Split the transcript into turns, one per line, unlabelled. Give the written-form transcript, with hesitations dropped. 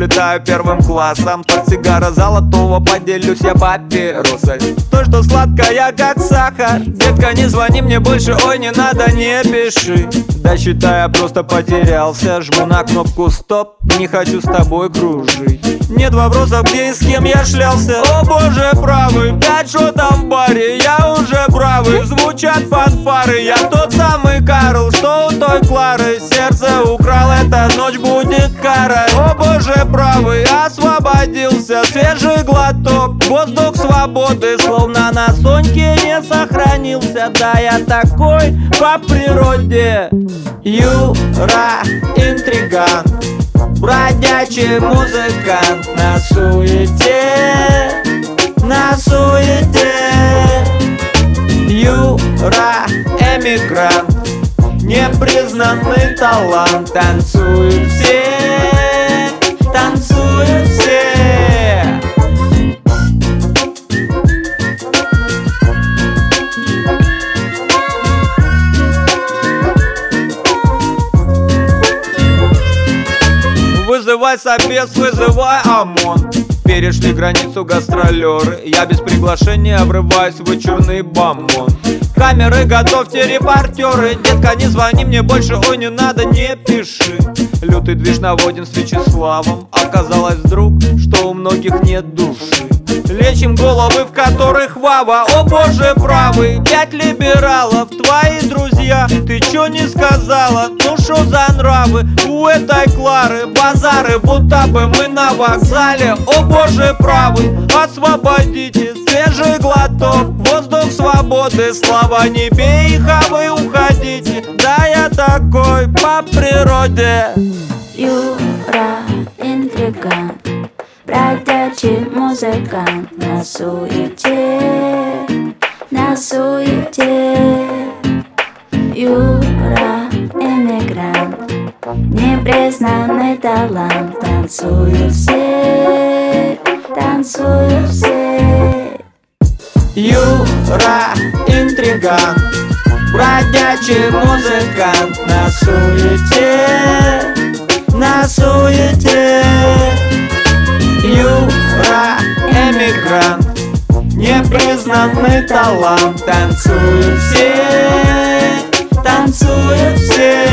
улетаю первым классом. Портсигара золотого поделюсь я папиросой. То, что сладкая, как сахар. Детка, не звони мне больше, ой, не надо, не пиши. Да считай, я просто потерялся. Жму на кнопку стоп, не хочу с тобой кружить. Нет вопросов, где и с кем я шлялся. О боже правый, 5 шотов в баре, я уже правый. Звучат фанфары, я тот самый Карл, что у той Клары. Сердце украл, эта ночь будет карой. О боже правый, освободился, свежий глоток. Воздух свободы, словно на Соньке не сохранился. Да, я такой по природе. Юра, интриган, бродячий музыкант. На суете, на суете. Юра, эмигрант, непризнанный талант. Танцуют все, танцуют все. Вызывай собес, вызывай ОМОН. Перешли границу гастролеры. Я без приглашения врываюсь в вычурный бомбон. Камеры, готовьте репортеры. Детка, не звони мне больше, ой, не надо, не пиши. Лютый движ наводим с Вячеславом. Оказалось вдруг, что у многих нет души. Лечим головы, в которых Вава. О боже правый, 5 либералов, твои друзья. Ты чё не сказала? Ну шо за нравы у этой Клары? Базары, будто бы мы на вокзале. О боже правый, освободите, свежий глоток. Воздух свободы, слава не бей их, а вы уходите. Да, я такой по природе.
Юра, интригант, бродячий музыкант. На суете, на суете. Юра, эмигрант, непризнанный талант. Танцуют все, танцуют все.
Юра, интриган, бродячий музыкант. На суете, на суете. Юра, эмигрант, непризнанный талант. Танцуют все, танцуют все.